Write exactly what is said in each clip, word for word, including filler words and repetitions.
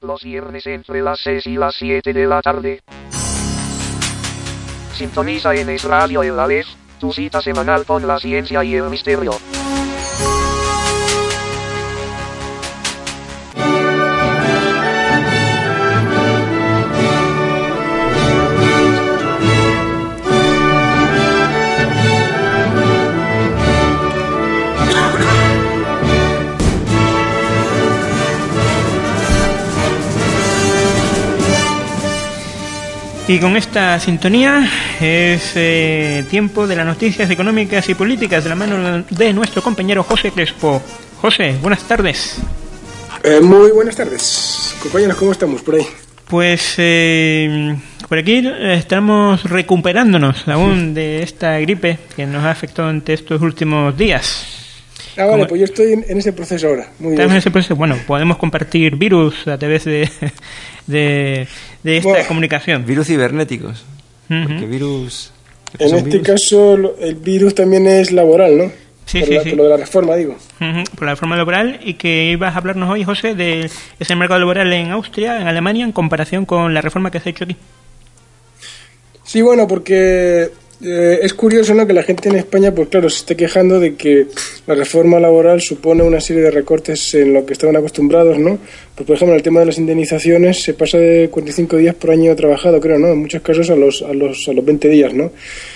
los viernes entre las seis y las siete de la tarde. Sintoniza en Es Radio El Aleph, tu cita semanal con la ciencia y el misterio. Y con esta sintonía es eh, tiempo de las noticias económicas y políticas de la mano de nuestro compañero José Crespo. José, buenas tardes. Eh, muy buenas tardes. Compañeros, ¿cómo estamos por ahí? Pues eh, por aquí estamos recuperándonos aún de esta gripe que nos ha afectado ante estos últimos días. Ah, vale, Como... pues yo estoy en, en ese proceso ahora. Muy ¿Estás bien. en ese proceso? Bueno, podemos compartir virus a través de, de, de esta bueno, comunicación. Virus cibernéticos. Uh-huh. Porque virus... En este virus? caso, el virus también es laboral, ¿no? Sí, por sí, la, sí. Por lo de la reforma, digo. Uh-huh. Por la reforma laboral, y que ibas a hablarnos hoy, José, de ese mercado laboral en Austria, en Alemania, en comparación con la reforma que se ha hecho aquí. Sí, bueno, porque... Eh, es curioso, ¿no?, que la gente en España, pues claro, se esté quejando de que la reforma laboral supone una serie de recortes en lo que estaban acostumbrados, ¿no? Pues, por ejemplo, en el tema de las indemnizaciones se pasa de cuarenta y cinco días por año trabajado, creo, ¿no? En muchos casos a los a los a los veinte días, ¿no?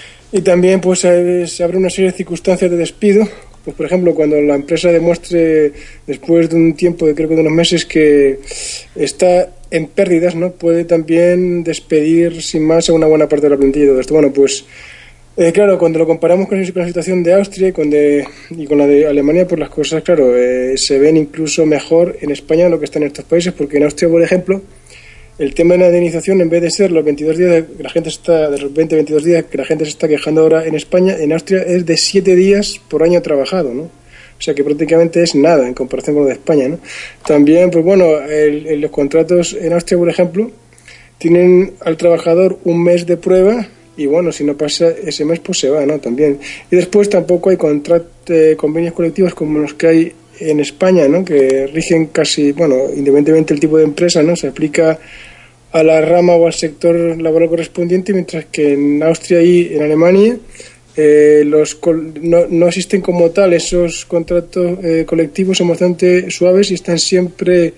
Y también, pues, se, se abre una serie de circunstancias de despido. Pues, por ejemplo, cuando la empresa demuestre, después de un tiempo, de creo que de unos meses, que está en pérdidas, ¿no?, puede también despedir sin más a una buena parte de la plantilla y todo esto. Bueno, pues, eh, claro, cuando lo comparamos con la situación de Austria y con, de, y con la de Alemania, pues las cosas, claro, eh, se ven incluso mejor en España de lo que están en estos países, porque en Austria, por ejemplo, el tema de la indemnización, en vez de ser los veintidós días que la gente está, de los veinte, veintidós días que la gente se está quejando ahora en España, en Austria es de siete días por año trabajado, ¿no? O sea que prácticamente es nada en comparación con lo de España, ¿no? También, pues bueno, el, el, los contratos en Austria, por ejemplo, tienen al trabajador un mes de prueba y bueno, si no pasa ese mes, pues se va, ¿no? También. Y después tampoco hay contrat, eh, convenios colectivos como los que hay en España, ¿no?, que rigen casi, bueno, independientemente del tipo de empresa, ¿no?, se aplica a la rama o al sector laboral correspondiente, mientras que en Austria y en Alemania eh, los no, no existen como tal esos contratos eh, colectivos, son bastante suaves y están siempre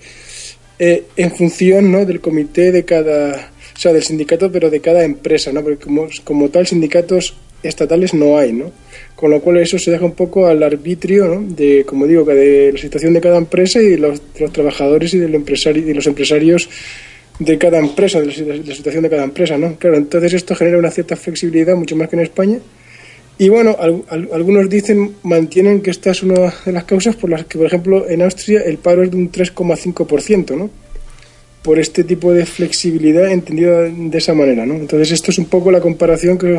eh, en función, ¿no?, del comité de cada, o sea, del sindicato, pero de cada empresa, ¿no?, porque como, como tal sindicatos estatales no hay, ¿no?, con lo cual eso se deja un poco al arbitrio, ¿no?, de, como digo, de la situación de cada empresa y los, de los trabajadores y del empresario y los empresarios de cada empresa, de la, de la situación de cada empresa, ¿no? Claro, entonces esto genera una cierta flexibilidad, mucho más que en España. Y bueno, al, al, algunos dicen, mantienen que esta es una de las causas por las que, por ejemplo, en Austria el paro es de un tres coma cinco por ciento, ¿no?, por este tipo de flexibilidad entendida de esa manera, ¿no? Entonces esto es un poco la comparación que,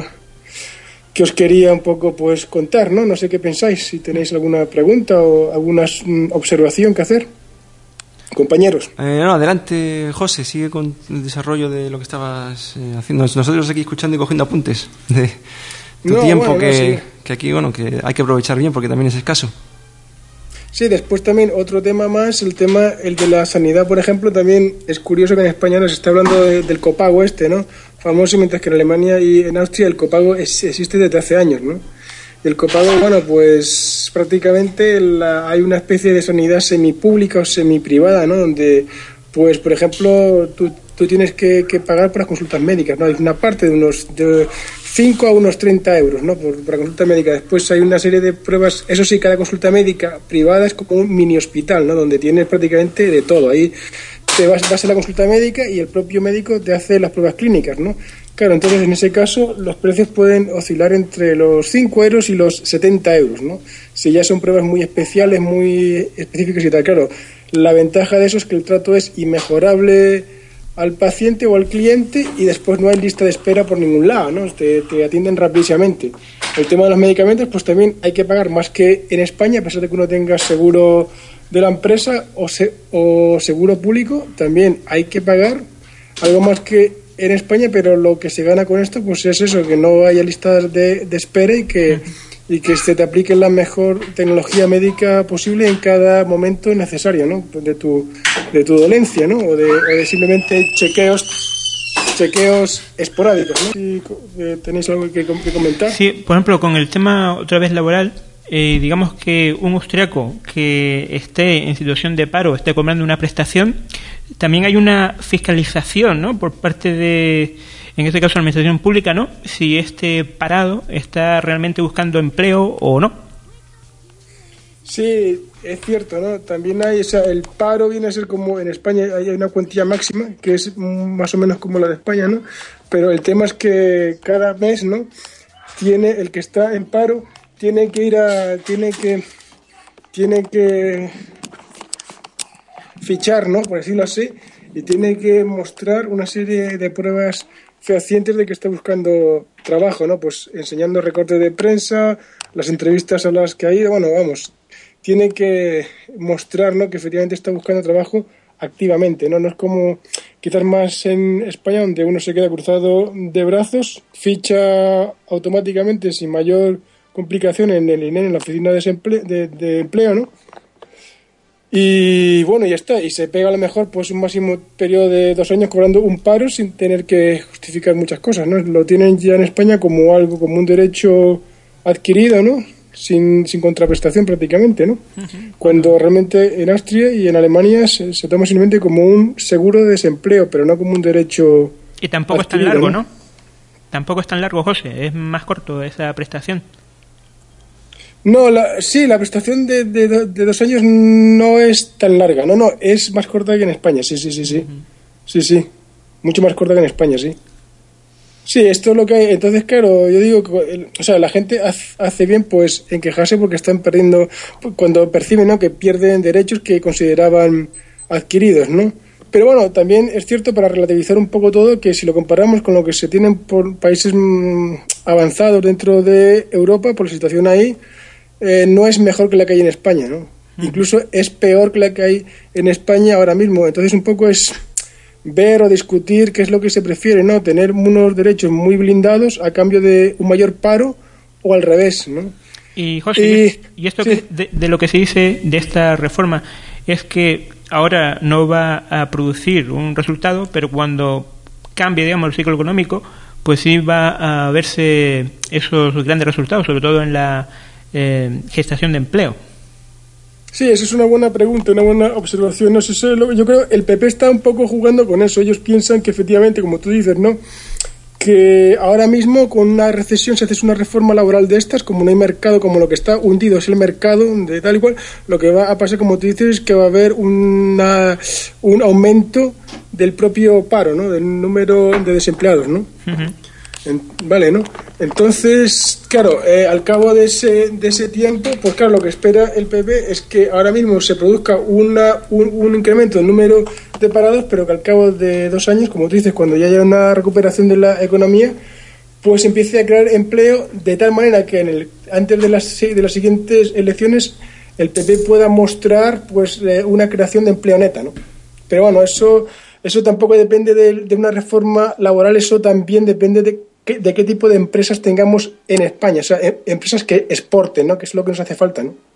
que os quería un poco, pues, contar, ¿no? No sé qué pensáis, si tenéis alguna pregunta o alguna mm, observación que hacer. Compañeros. Eh, no, adelante, José, sigue con el desarrollo de lo que estabas eh, haciendo. Nosotros aquí escuchando y cogiendo apuntes de tu no, tiempo, bueno, que, no, sí. que aquí, bueno, que hay que aprovechar bien porque también es escaso. Sí, después también otro tema más, el tema, el de la sanidad, por ejemplo, también es curioso que en España nos está hablando de, del copago este, ¿no?, famoso, mientras que en Alemania y en Austria el copago es, existe desde hace años, ¿no? Y el copago, bueno, pues prácticamente la, hay una especie de sanidad semipública o semiprivada, ¿no?, donde, pues, por ejemplo, tú, tú tienes que, que pagar por las consultas médicas, ¿no? Hay una parte de unos de cinco a unos treinta euros, ¿no?, por, por la consulta médica. Después hay una serie de pruebas, eso sí, cada consulta médica privada es como un mini hospital, ¿no?, donde tienes prácticamente de todo. Ahí te vas, vas a la consulta médica y el propio médico te hace las pruebas clínicas, ¿no? Claro, entonces en ese caso los precios pueden oscilar entre los cinco euros y los setenta euros, ¿no? Si ya son pruebas muy especiales, muy específicas y tal. Claro, la ventaja de eso es que el trato es inmejorable al paciente o al cliente y después no hay lista de espera por ningún lado, ¿no? Te, te atienden rapidísimamente. El tema de los medicamentos, pues también hay que pagar más que en España, a pesar de que uno tenga seguro de la empresa o, se, o seguro público, también hay que pagar algo más que en España, pero lo que se gana con esto pues es eso, que no haya listas de, de espera y que, y que se te aplique la mejor tecnología médica posible en cada momento necesario, ¿no? De tu, de tu dolencia, ¿no? O de, o de simplemente chequeos chequeos esporádicos, ¿no? ¿Y, eh, ¿Tenéis algo que, que comentar? Sí, por ejemplo, con el tema otra vez laboral, eh, digamos que un austriaco que esté en situación de paro, esté cobrando una prestación, también hay una fiscalización, ¿no? Por parte de, en este caso, la administración pública, ¿no? Si este parado está realmente buscando empleo o no. Sí, es cierto, ¿no? También hay, o sea, el paro viene a ser como en España hay una cuantía máxima, que es más o menos como la de España, ¿no? Pero el tema es que cada mes, ¿no? Tiene, el que está en paro tiene que ir a, tiene que, tiene que fichar, ¿no? Por decirlo así, y tiene que mostrar una serie de pruebas fehacientes de que está buscando trabajo, ¿no? Pues enseñando recortes de prensa, las entrevistas a las que ha ido, bueno, vamos, tiene que mostrar, ¿no? Que efectivamente está buscando trabajo activamente, ¿no? No es como quizás más en España, donde uno se queda cruzado de brazos, ficha automáticamente sin mayor complicación en el I N E, en la oficina de, desemple- de, de empleo, ¿no? Y bueno, ya está, y se pega a lo mejor pues un máximo periodo de dos años cobrando un paro sin tener que justificar muchas cosas, ¿no? Lo tienen ya en España como algo, como un derecho adquirido, ¿no? Sin, sin contraprestación prácticamente, ¿no? Uh-huh. Cuando realmente en Austria y en Alemania se, se toma simplemente como un seguro de desempleo, pero no como un derecho. Y tampoco adquirido, es tan largo, ¿no? ¿no? Tampoco es tan largo, José, es más corto esa prestación. No, la, sí, la prestación de, de, de dos años no es tan larga, no, no, es más corta que en España, sí, sí, sí, sí, uh-huh. sí, sí, mucho más corta que en España, sí. Sí, esto es lo que hay. Entonces, claro, yo digo, que, o sea, la gente hace bien pues en quejarse porque están perdiendo, cuando perciben, ¿no?, que pierden derechos que consideraban adquiridos, ¿no? Pero bueno, también es cierto, para relativizar un poco todo, que si lo comparamos con lo que se tienen por países mmm, avanzados dentro de Europa, por la situación ahí, eh, no es mejor que la que hay en España, ¿no? Mm. Incluso es peor que la que hay en España ahora mismo. Entonces, un poco es ver o discutir qué es lo que se prefiere, ¿no? Tener unos derechos muy blindados a cambio de un mayor paro o al revés, ¿no? Y José, y, y esto sí. que de, de lo que se dice de esta reforma es que ahora no va a producir un resultado, pero cuando cambie, digamos, el ciclo económico, pues sí va a verse esos grandes resultados, sobre todo en la eh, gestación de empleo. Sí, esa es una buena pregunta, una buena observación. No sé, yo creo que el P P está un poco jugando con eso. Ellos piensan que efectivamente, como tú dices, ¿no?, que ahora mismo con una recesión, si haces una reforma laboral de estas, como no hay mercado, como lo que está hundido es el mercado, de tal y cual, lo que va a pasar, como tú dices, es que va a haber una, un aumento del propio paro, ¿no?, del número de desempleados, ¿no? Uh-huh. En, vale, ¿no? Entonces, claro, eh, al cabo de ese de ese tiempo, pues claro, lo que espera el P P es que ahora mismo se produzca una un, un incremento del número de parados, pero que al cabo de dos años, como tú dices, cuando ya haya una recuperación de la economía, pues empiece a crear empleo de tal manera que en el antes de las de las siguientes elecciones el P P pueda mostrar pues eh, una creación de empleo neta, ¿no? Pero bueno, eso eso tampoco depende de, de una reforma laboral, eso también depende de de qué tipo de empresas tengamos en España, o sea, empresas que exporten, ¿no?, que es lo que nos hace falta, ¿no?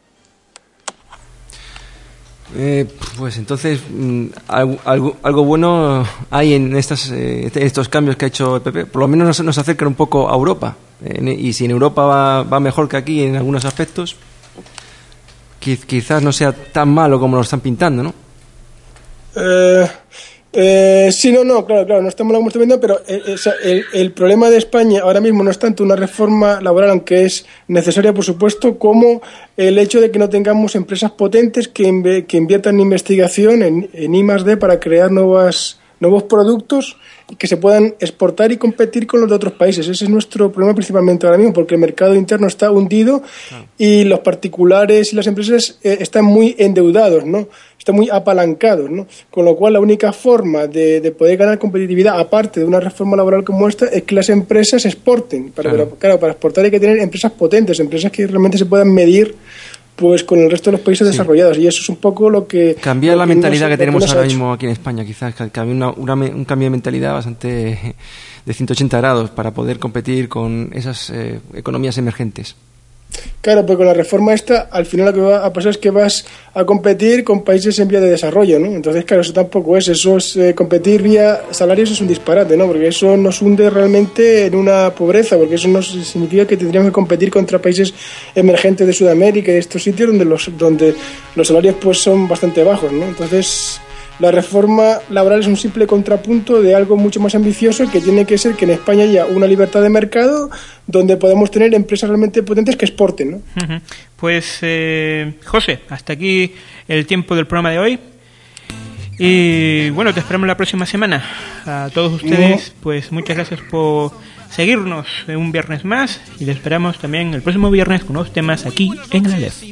Eh, pues entonces algo, algo, algo bueno hay en estas, eh, estos cambios que ha hecho el P P, por lo menos nos, nos acercan un poco a Europa, eh, y si en Europa va, va mejor que aquí en algunos aspectos, quizás no sea tan malo como lo están pintando, ¿no? Eh... Eh, sí, no, no, claro, claro, no estamos lo que estamos viendo, pero eh, el, el problema de España ahora mismo no es tanto una reforma laboral, aunque es necesaria, por supuesto, como el hecho de que no tengamos empresas potentes que, inv- que inviertan en investigación, en, en I más D, para crear nuevas, nuevos productos que se puedan exportar y competir con los de otros países. Ese es nuestro problema principalmente ahora mismo, porque el mercado interno está hundido, claro, y los particulares y las empresas eh, están muy endeudados, ¿no? Están muy apalancados, ¿no? Con lo cual la única forma de, de poder ganar competitividad, aparte de una reforma laboral como esta, es que las empresas exporten. Para, claro. Pero, claro, para exportar hay que tener empresas potentes, empresas que realmente se puedan medir pues con el resto de los países sí. desarrollados, y eso es un poco lo que... Cambiar lo la que mentalidad nos, que tenemos que ahora mismo aquí en España, quizás que había una, una, un cambio de mentalidad bastante de ciento ochenta grados para poder competir con esas eh, economías emergentes. Claro, pues con la reforma esta, al final lo que va a pasar es que vas a competir con países en vía de desarrollo, ¿no? Entonces, claro, eso tampoco es, eso es eh, competir vía salarios es un disparate, ¿no? Porque eso nos hunde realmente en una pobreza, porque eso nos significa que tendríamos que competir contra países emergentes de Sudamérica y de estos sitios donde los donde los salarios pues son bastante bajos, ¿no? Entonces, la reforma laboral es un simple contrapunto de algo mucho más ambicioso, que tiene que ser que en España haya una libertad de mercado donde podamos tener empresas realmente potentes que exporten, ¿no? Uh-huh. Pues, eh, José, hasta aquí el tiempo del programa de hoy. Y bueno, te esperamos la próxima semana. A todos ustedes, pues muchas gracias por seguirnos un viernes más y les esperamos también el próximo viernes con nuevos temas aquí en el Aleph.